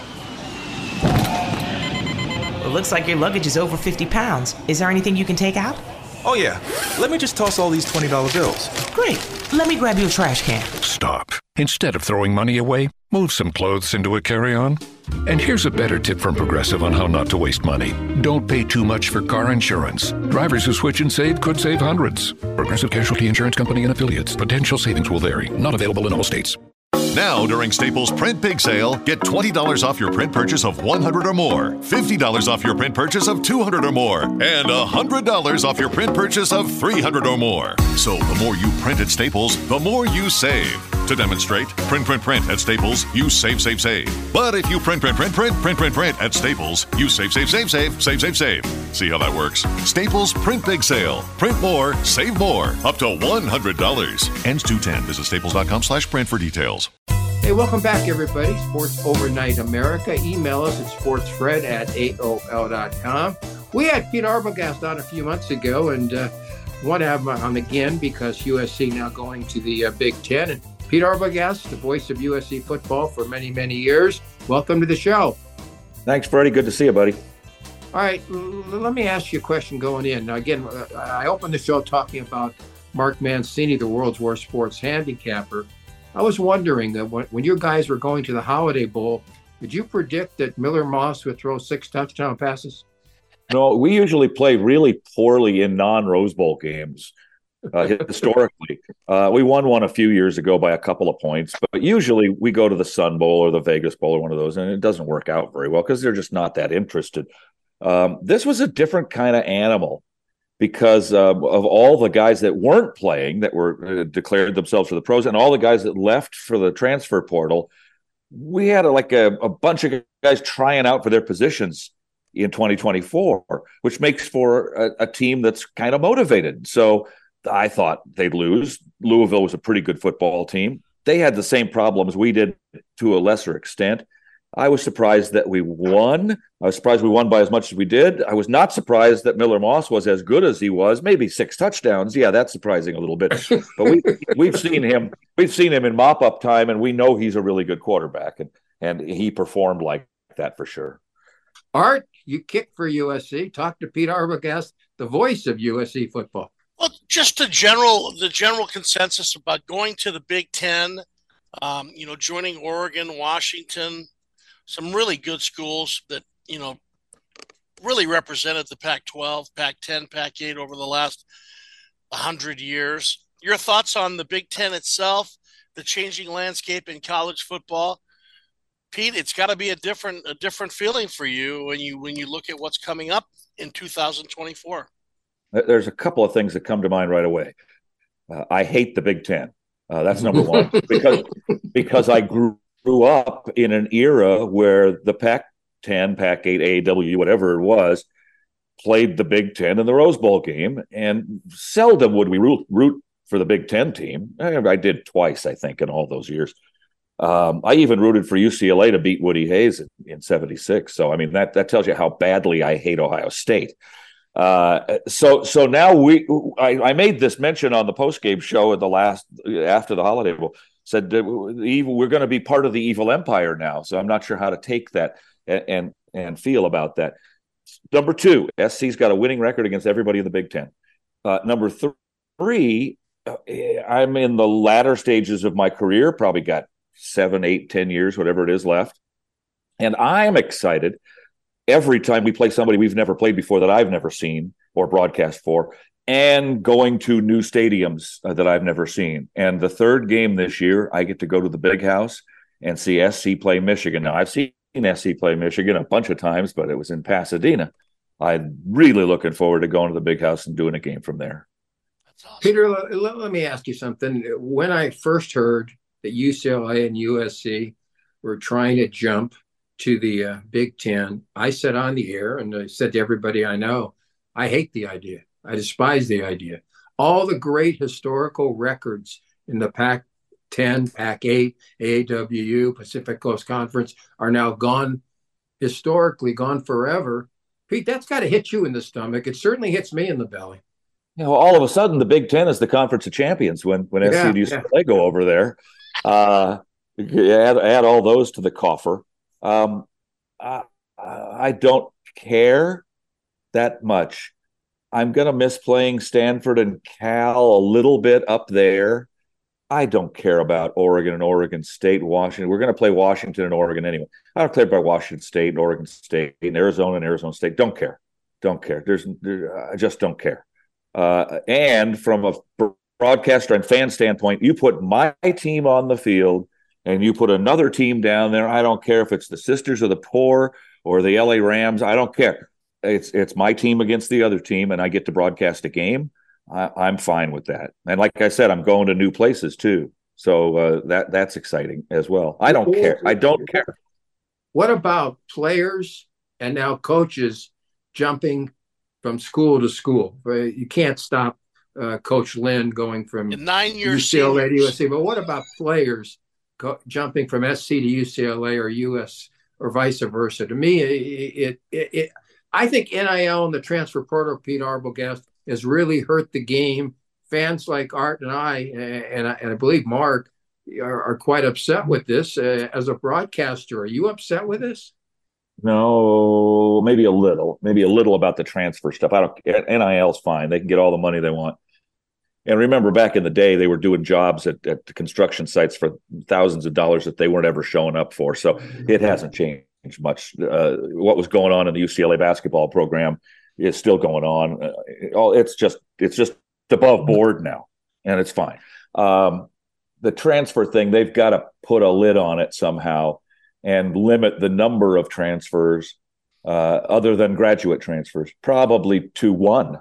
Well, it looks like your luggage is over 50 pounds. Is there anything you can take out?
Oh, yeah. Let me just toss all these $20 bills.
Great. Let me grab you a trash can.
Stop. Instead of throwing money away, move some clothes into a carry-on. And here's a better tip from Progressive on how not to waste money. Don't pay too much for car insurance. Drivers who switch and save could save hundreds. Progressive Casualty Insurance Company and Affiliates. Potential savings will vary. Not available in all states.
Now, during Staples Print Big Sale, get $20 off your print purchase of $100 or more, $50 off your print purchase of $200 or more, and $100 off your print purchase of $300 or more. So the more you print at Staples, the more you save. To demonstrate, print at Staples, use save. But if you print at Staples, use save. See how that works? Staples Print Big Sale. Print more, save more. Up to $100. Ends 2/10. Visit staples.com/print for details.
Hey, welcome back, everybody. Sports Overnight America. Email us at sportsfred@aol.com. We had Pete Arbogast on a few months ago, and want to have him on again because USC now going to the Big Ten. And Pete Arbogast, the voice of USC football for many, many years. Welcome to the show.
Thanks, Freddie. Good to see you, buddy.
All right, let me ask you a question going in. Now, again, I opened the show talking about Mark Mancini, the world's worst sports handicapper. I was wondering that when you guys were going to the Holiday Bowl, did you predict that Miller Moss would throw 6 touchdown passes?
No, we usually play really poorly in non-Rose Bowl games historically. We won one a few years ago by a couple of points, but usually we go to the Sun Bowl or the Vegas Bowl or one of those, and it doesn't work out very well because they're just not that interested. This was a different kind of animal because of all the guys that weren't playing, that were declared themselves for the pros, and all the guys that left for the transfer portal. We had a bunch of guys trying out for their positions in 2024, which makes for a team that's kind of motivated. So I thought they'd lose. Louisville was a pretty good football team. They had the same problems we did to a lesser extent. I was surprised that we won. I was surprised we won by as much as we did. I was not surprised that Miller Moss was as good as he was. Maybe 6 touchdowns. Yeah, that's surprising a little bit. But we've seen him. We've seen him in mop-up time, and we know he's a really good quarterback, and he performed like that for sure.
Art, you kicked for USC. Talk to Pete Arbogast, the voice of USC football.
Well, just the general consensus about going to the Big Ten, joining Oregon, Washington, some really good schools that, really represented the Pac-12, Pac-10, Pac-8 over the last 100 years. Your thoughts on the Big Ten itself, the changing landscape in college football? Pete, it's got to be a different feeling for you when you look at what's coming up in 2024.
There's a couple of things that come to mind right away. I hate the Big Ten. That's number one because I grew up in an era where the Pac-10, Pac-8, AAW, whatever it was, played the Big Ten in the Rose Bowl game, and seldom would we root for the Big Ten team. I did twice, I think, in all those years. I even rooted for UCLA to beat Woody Hayes in 76. So, I mean, that tells you how badly I hate Ohio State. So now I made this mention on the postgame show after the Holiday Bowl, said we're going to be part of the evil empire now. So I'm not sure how to take that and feel about that. Number 2, SC's got a winning record against everybody in the Big Ten. Number 3, I'm in the latter stages of my career, probably got 7, 8, 10 years, whatever it is left. And I'm excited every time we play somebody we've never played before that I've never seen or broadcast for, and going to new stadiums that I've never seen. And the third game this year, I get to go to the Big House and see SC play Michigan. Now, I've seen SC play Michigan a bunch of times, but it was in Pasadena. I'm really looking forward to going to the Big House and doing a game from there.
Awesome. Peter, let me ask you something. When I first heard that UCLA and USC were trying to jump to the Big Ten, I said on the air, and I said to everybody I know, I hate the idea. I despise the idea. All the great historical records in the Pac-10, Pac-8, AAWU, Pacific Coast Conference are now gone, historically gone forever. Pete, that's got to hit you in the stomach. It certainly hits me in the belly.
All of a sudden, the Big Ten is the Conference of Champions when SC and UCLA go over there. Add all those to the coffer. I don't care that much. I'm going to miss playing Stanford and Cal a little bit up there. I don't care about Oregon and Oregon State, Washington. We're going to play Washington and Oregon anyway. I don't care about Washington State and Oregon State and Arizona State. Don't care. I just don't care. And from a broadcaster and fan standpoint, you put my team on the field and you put another team down there. I don't care if it's the Sisters of the Poor or the LA Rams. I don't care. It's my team against the other team, and I get to broadcast a game. I'm fine with that. And like I said, I'm going to new places too. So that's exciting as well. I don't care. I don't care.
What about players and now coaches jumping from school to school? You can't stop Coach Lynn going from
9 years
UCLA to USC, but what about players jumping from SC to UCLA or US or vice versa? To me, I think NIL and the transfer portal, Pete Arbogast, has really hurt the game. Fans like Art and I believe Mark are quite upset with this. As a broadcaster, are you upset with this?
No, maybe a little about the transfer stuff. NIL's fine. They can get all the money they want. And remember, back in the day, they were doing jobs at the construction sites for thousands of dollars that they weren't ever showing up for. So it hasn't changed much. What was going on in the UCLA basketball program is still going on. It's just above board now, and it's fine. The transfer thing, they've got to put a lid on it somehow and limit the number of transfers other than graduate transfers, probably to one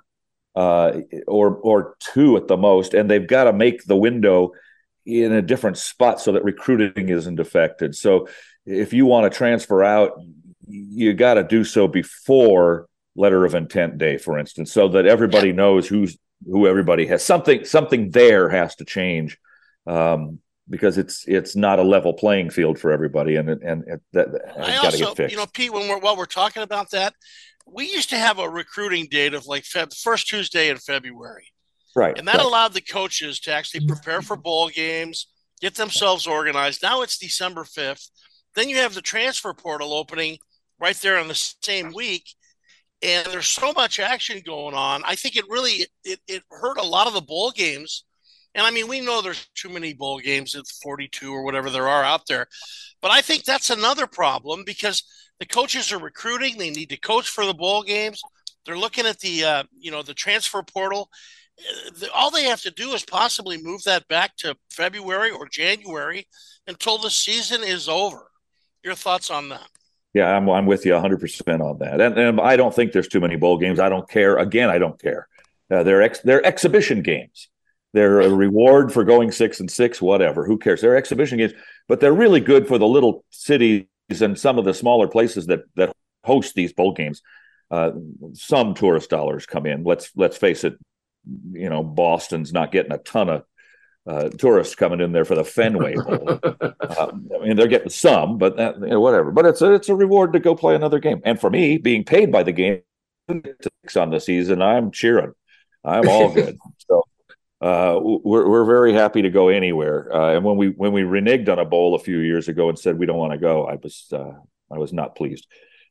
or two at the most. And they've got to make the window in a different spot so that recruiting isn't affected. So if you want to transfer out, you got to do so before letter of intent day, for instance, so that everybody knows who everybody has. Something there has to change. Because it's not a level playing field for everybody, and that has got to get fixed.
Pete, while we're talking about that, we used to have a recruiting date of like first Tuesday in February,
right?
And that allowed the coaches to actually prepare for bowl games, get themselves organized. Now it's December 5th. Then you have the transfer portal opening right there on the same week, and there's so much action going on. I think it really it hurt a lot of the bowl games. And I mean, we know there's too many bowl games at 42 or whatever there are out there. But I think that's another problem because the coaches are recruiting. They need to coach for the bowl games. They're looking at the transfer portal. All they have to do is possibly move that back to February or January until the season is over. Your thoughts on that?
Yeah, I'm with you 100% on that. And I don't think there's too many bowl games. I don't care. Again, I don't care. They're exhibition games. They're a reward for going 6-6, whatever. Who cares? They're exhibition games, but they're really good for the little cities and some of the smaller places that host these bowl games. Some tourist dollars come in. Let's face it. Boston's not getting a ton of tourists coming in there for the Fenway Bowl. They're getting some, but whatever. But it's a reward to go play another game. And for me, being paid by the game on the season, I'm cheering. I'm all good. So. We're very happy to go anywhere. And when we reneged on a bowl a few years ago and said we don't want to go, I was not pleased.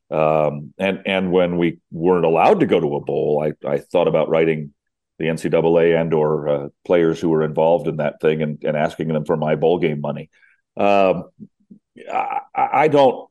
And when we weren't allowed to go to a bowl, I thought about writing the NCAA and or players who were involved in that thing and asking them for my bowl game money. I don't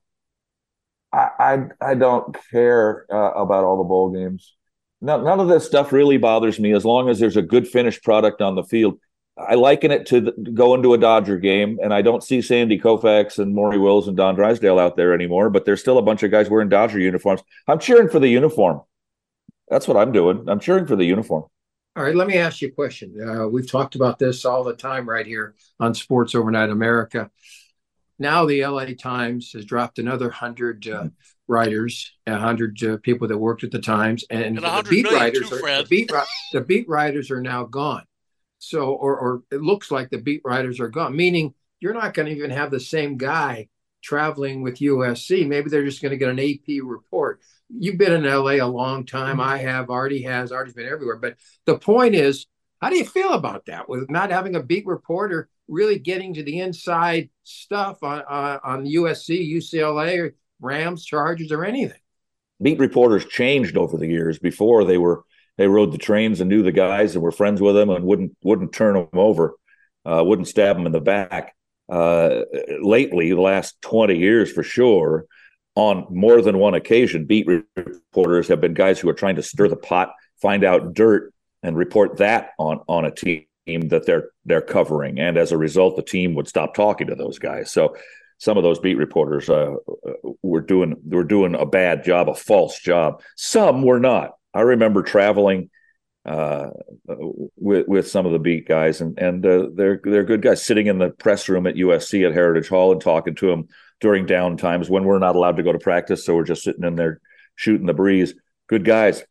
care about all the bowl games. None of this stuff really bothers me as long as there's a good finished product on the field. I liken it to going to a Dodger game, and I don't see Sandy Koufax and Maury Wills and Don Drysdale out there anymore, but there's still a bunch of guys wearing Dodger uniforms. I'm cheering for the uniform. That's what I'm doing. I'm cheering for the uniform.
All right, let me ask you a question. We've talked about this all the time right here on Sports Overnight America. Now the LA Times has dropped another 100 writers, 100 people that worked at the Times, and the beat writers are now gone. So, or it looks like the beat writers are gone, meaning you're not going to even have the same guy traveling with USC. Maybe they're just going to get an AP report. You've been in LA a long time. I have. Artie's been everywhere. But the point is, how do you feel about that with not having a beat reporter really getting to the inside stuff on USC, UCLA, Rams, Chargers, or anything?
Beat reporters changed over the years. Before they rode the trains and knew the guys and were friends with them and wouldn't turn them over, wouldn't stab them in the back. Lately, the last 20 years for sure, on more than one occasion, beat reporters have been guys who are trying to stir the pot, find out dirt, and report that on a team that they're covering. And as a result, the team would stop talking to those guys. So some of those beat reporters were doing a bad job, a false job. Some were not. I remember traveling with some of the beat guys, and they're good guys. Sitting in the press room at USC at Heritage Hall and talking to them during down times when we're not allowed to go to practice, so we're just sitting in there shooting the breeze. Good guys,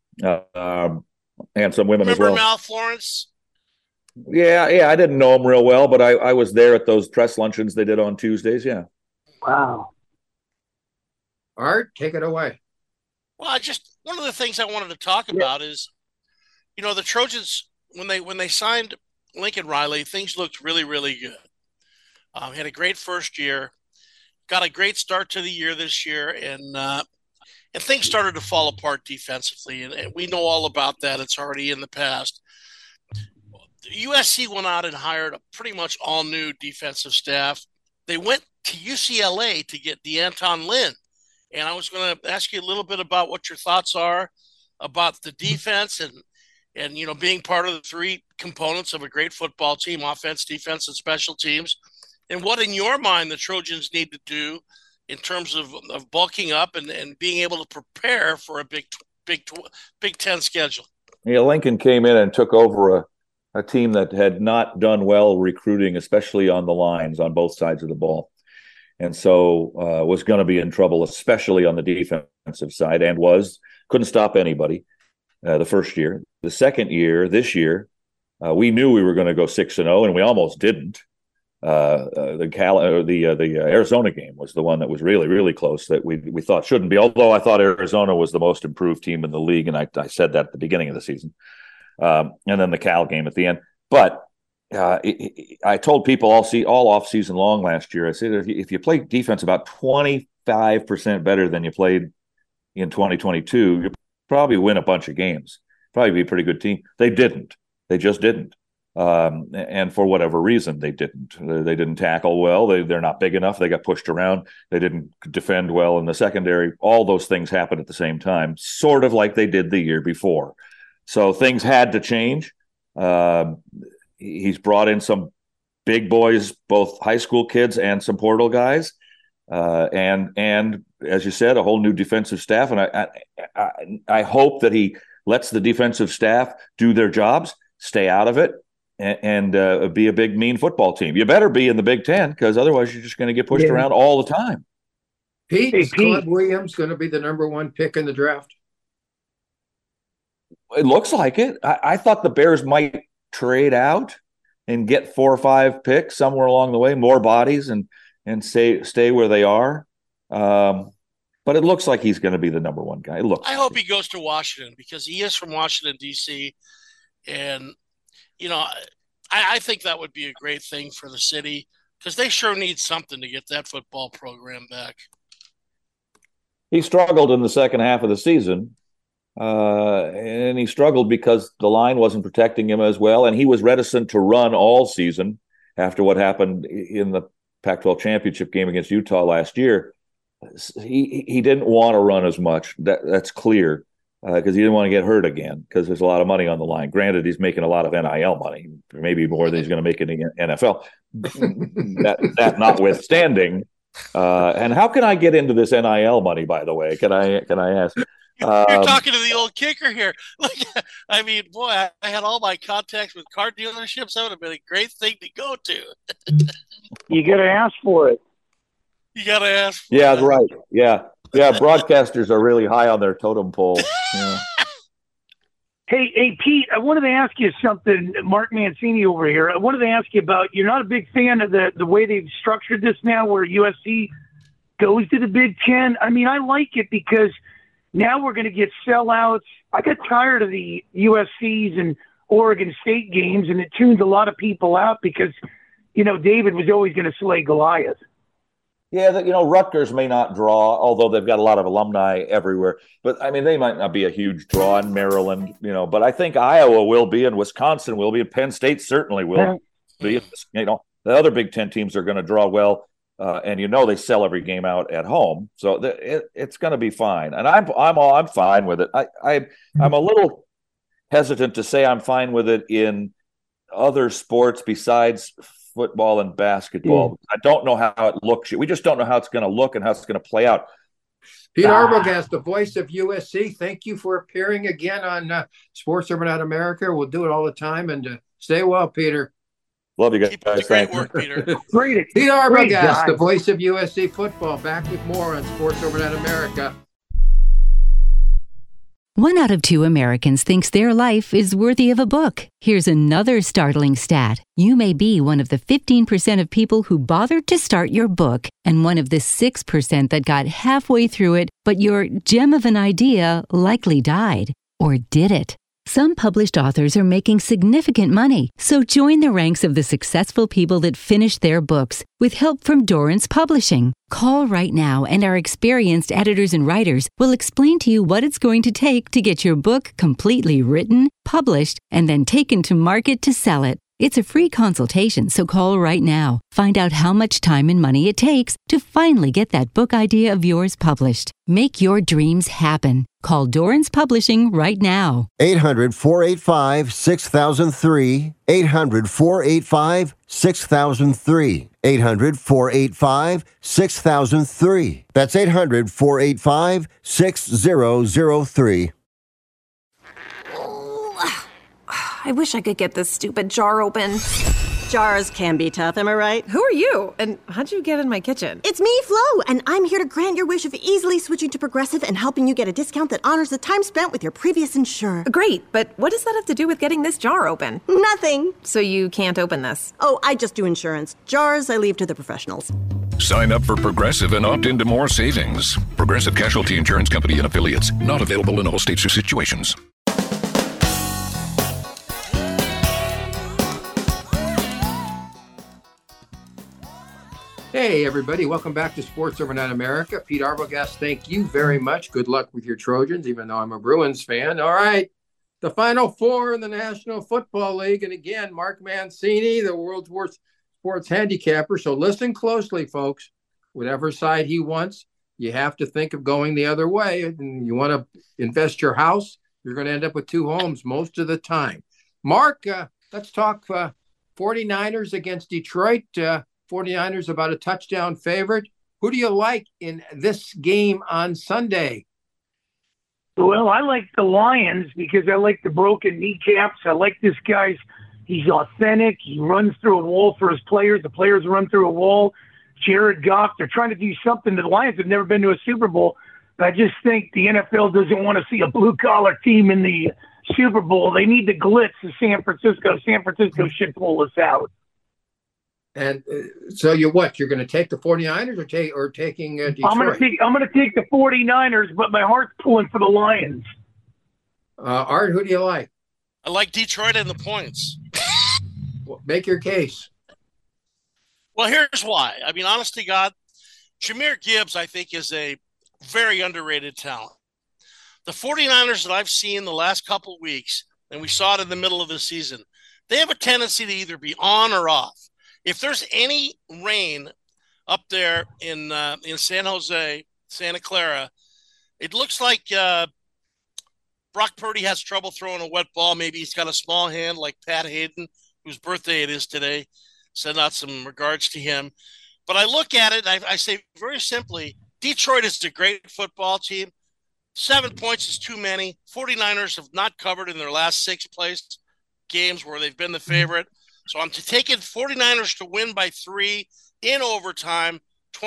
and some women as well.
Remember Mal Florence?
Yeah, I didn't know him real well, but I was there at those press luncheons they did on Tuesdays. Yeah.
Wow.
Art, take it away.
Well, one of the things I wanted to talk about is, the Trojans, when they signed Lincoln Riley, things looked really, really good. Had a great first year, got a great start to the year this year, and things started to fall apart defensively, and we know all about that. It's already in the past. USC went out and hired a pretty much all new defensive staff. They went to UCLA to get DeAnton Lynn. And I was going to ask you a little bit about what your thoughts are about the defense and being part of the three components of a great football team: offense, defense, and special teams. And what, in your mind, the Trojans need to do in terms of bulking up and being able to prepare for a Big Ten schedule.
Yeah, Lincoln came in and took over a team that had not done well recruiting, especially on the lines on both sides of the ball. And so was going to be in trouble, especially on the defensive side, and couldn't stop anybody the first year. The second year, this year, we knew we were going to go 6-0, and we almost didn't. The Arizona game was the one that was really, really close that we thought shouldn't be, although I thought Arizona was the most improved team in the league, and I said that at the beginning of the season. And then the Cal game at the end. But I told people all off season long last year, I said, if you play defense about 25% better than you played in 2022, you probably win a bunch of games. Probably be a pretty good team. They didn't. They just didn't. And for whatever reason, they didn't. They didn't tackle well. They're not big enough. They got pushed around. They didn't defend well in the secondary. All those things happened at the same time, sort of like they did the year before. So things had to change. He's brought in some big boys, both high school kids and some portal guys, and as you said, a whole new defensive staff. And I hope that he lets the defensive staff do their jobs, stay out of it, and be a big, mean football team. You better be in the Big Ten, because otherwise you're just going to get pushed around all the time.
Pete, is Caleb Williams going to be the number one pick in the draft?
It looks like it. I thought the Bears might trade out and get 4 or 5 picks somewhere along the way, more bodies, and stay where they are. But it looks like he's going to be the number one guy.
I hope he goes to Washington, because he is from Washington, D.C. And, I think that would be a great thing for the city, because they sure need something to get that football program back.
He struggled in the second half of the season. And he struggled because the line wasn't protecting him as well, and he was reticent to run all season after what happened in the Pac-12 championship game against Utah last year. He didn't want to run as much. That's clear, because he didn't want to get hurt again, because there's a lot of money on the line. Granted, he's making a lot of NIL money, maybe more than he's going to make in the NFL. that notwithstanding, and how can I get into this NIL money, by the way? Can I ask?
You're talking to the old kicker here. I mean, boy, I had all my contacts with car dealerships. That would have been a great thing to go to.
You got to ask for it.
You got to ask for
it. Right. Yeah. Broadcasters are really high on their totem pole. Yeah.
Hey, Pete, I wanted to ask you something. Mark Mancini over here. I wanted to ask you about, you're not a big fan of the way they've structured this now, where USC goes to the Big Ten. I mean, I like it because now we're going to get sellouts. I got tired of the USC's and Oregon State games, and it tuned a lot of people out because, David was always going to slay Goliath.
Yeah, Rutgers may not draw, although they've got a lot of alumni everywhere. But, I mean, they might not be a huge draw in Maryland, but I think Iowa will be, and Wisconsin will be, and Penn State certainly will be. The other Big Ten teams are going to draw well. And they sell every game out at home, so it's going to be fine. And I'm fine with it. I'm a little hesitant to say I'm fine with it in other sports besides football and basketball. I don't know how it looks. We just don't know how it's going to look and how it's going to play out.
Pete Arbogast, the voice of USC. Thank you for appearing again on Sports Overnight America. We'll do it all the time, and stay well, Peter.
Love you guys.
Keep up the great work, Peter.
Pete Arbogast, the voice of USC football. Back with more on Sports Overnight America.
1 out of 2 Americans thinks their life is worthy of a book. Here's another startling stat. You may be one of the 15% of people who bothered to start your book, and one of the 6% that got halfway through it, but your gem of an idea likely died. Or did it? Some published authors are making significant money, so join the ranks of the successful people that finish their books with help from Dorrance Publishing. Call right now, and our experienced editors and writers will explain to you what it's going to take to get your book completely written, published, and then taken to market to sell it. It's a free consultation, so call right now. Find out how much time and money it takes to finally get that book idea of yours published. Make your dreams happen. Call Dorrance Publishing right now.
800-485-6003. 800-485-6003. 800-485-6003. That's 800-485-6003.
I wish I could get this stupid jar open. Jars can be tough, am I right?
Who are you? And how'd you get in my kitchen?
It's me, Flo, and I'm here to grant your wish of easily switching to Progressive and helping you get a discount that honors the time spent with your previous insurer.
Great, but what does that have to do with getting this jar open?
Nothing.
So you can't open this?
Oh, I just do insurance. Jars I leave to the professionals.
Sign up for Progressive and opt into more savings. Progressive Casualty Insurance Company and Affiliates. Not available in all states or situations.
Hey, everybody. Welcome back to Sports Overnight America. Pete Arbogast, thank you very much. Good luck with your Trojans, even though I'm a Bruins fan. All right. The Final Four in the National Football League. And again, Mark Mancini, the world's worst sports handicapper. So listen closely, folks. Whatever side he wants, you have to think of going the other way. And you want to invest your house, you're going to end up with 2 homes most of the time. Mark, let's talk 49ers against Detroit. 49ers about a touchdown favorite. Who do you like in this game on Sunday?
Well, I like the Lions because I like the broken kneecaps. I like this guy's, he's authentic. He runs through a wall for his players. The players run through a wall. Jared Goff, they're trying to do something. The Lions have never been to a Super Bowl. But I just think the NFL doesn't want to see a blue-collar team in the Super Bowl. They need the glitz of San Francisco. San Francisco should pull us out.
And so you're what? You're going to take the 49ers or taking Detroit?
I'm going to take the 49ers, but my heart's pulling for the Lions.
Art, who do you like?
I like Detroit and the points.
Well, make your case.
Well, here's why. I mean, honest to God, Jahmyr Gibbs, I think, is a very underrated talent. The 49ers that I've seen the last couple of weeks, and we saw it in the middle of the season, they have a tendency to either be on or off. If there's any rain up there in San Jose, Santa Clara, it looks like Brock Purdy has trouble throwing a wet ball. Maybe he's got a small hand like Pat Hayden, whose birthday it is today. Send out some regards to him. But I look at it, and I say very simply, Detroit is a great football team. 7 points is too many. 49ers have not covered in their last 6 place games where they've been the favorite. So I'm taking 49ers to win by 3 in overtime,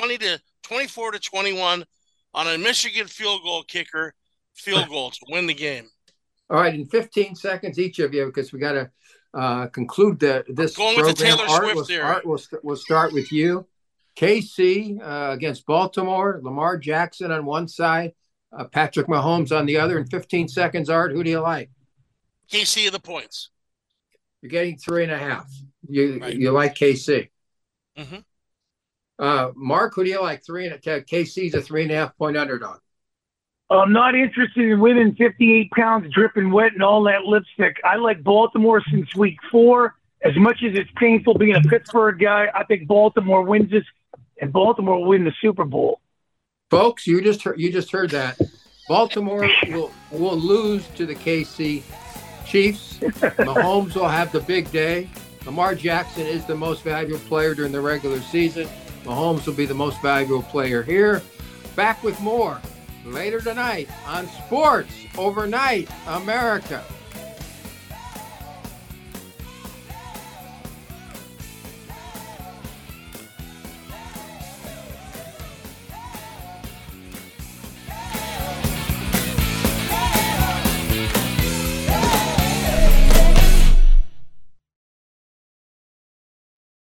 24-21 on a Michigan field goal to win the game.
All right, in 15 seconds, each of you, because we got to conclude this
going
program.
With the Taylor Swift theory.
Art, we'll start with you. KC against Baltimore, Lamar Jackson on one side, Patrick Mahomes on the other. In 15 seconds, Art, who do you like?
KC of the points.
You're getting 3.5. You like KC.
Mm-hmm.
Mark, who do you like? KC's a 3.5-point underdog.
I'm not interested in women 58 pounds dripping wet and all that lipstick. I like Baltimore since week 4. As much as it's painful being a Pittsburgh guy, I think Baltimore wins this, and Baltimore will win the Super Bowl.
Folks, you just heard that. Baltimore will lose to the KC Chiefs. Mahomes will have the big day. Lamar Jackson is the most valuable player during the regular season. Mahomes will be the most valuable player here. Back with more later tonight on Sports Overnight America.